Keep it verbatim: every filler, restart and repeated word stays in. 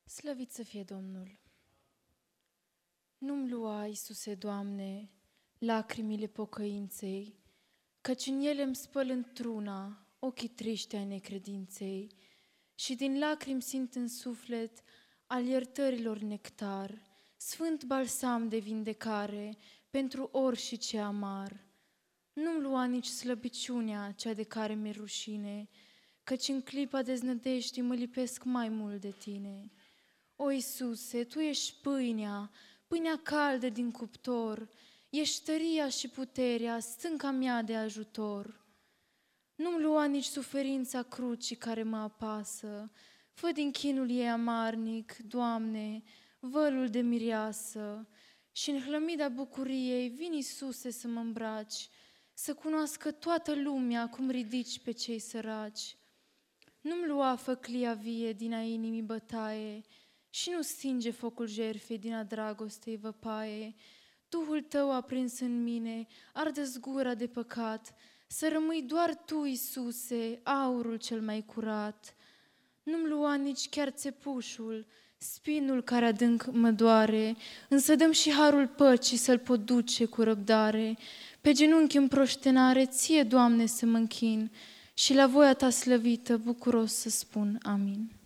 Slăvit să fie Domnul! Nu-mi lua, Iisuse, Doamne, lacrimile pocăinței, căci în ele îmi spăl într-una ochii triști ai necredinței și din lacrimi simt în suflet al iertărilor nectar, sfânt balsam de vindecare pentru orice ce amar. Nu-mi lua nici slăbiciunea cea de care mi-e rușine, căci în clipa deznădejdii mă lipesc mai mult de Tine. O, Iisuse, Tu ești pâinea, pâinea caldă din cuptor, ești tăria și puterea, stânca mea de ajutor. Nu-mi lua nici suferința crucii care mă apasă, fă din chinul ei amarnic, Doamne, vălul de mireasă, și în hlămida bucuriei vin, Iisuse, să mă îmbraci, să cunoască toată lumea cum ridici pe cei săraci. Nu-mi lua făclia vie din a inimii bătaie și nu stinge focul jertfei din a dragostei văpaie. Duhul Tău aprins în mine arde zgura de păcat, să rămâi doar Tu, Iisuse, aurul cel mai curat. Nu-mi lua nici chiar țepușul, spinul care adânc mă doare, însă dăm și harul păcii să-l pot duce cu răbdare. Pe genunchi în proștenare, Ție, Doamne, să mă închin și la voia Ta slăvită bucuros să spun amin.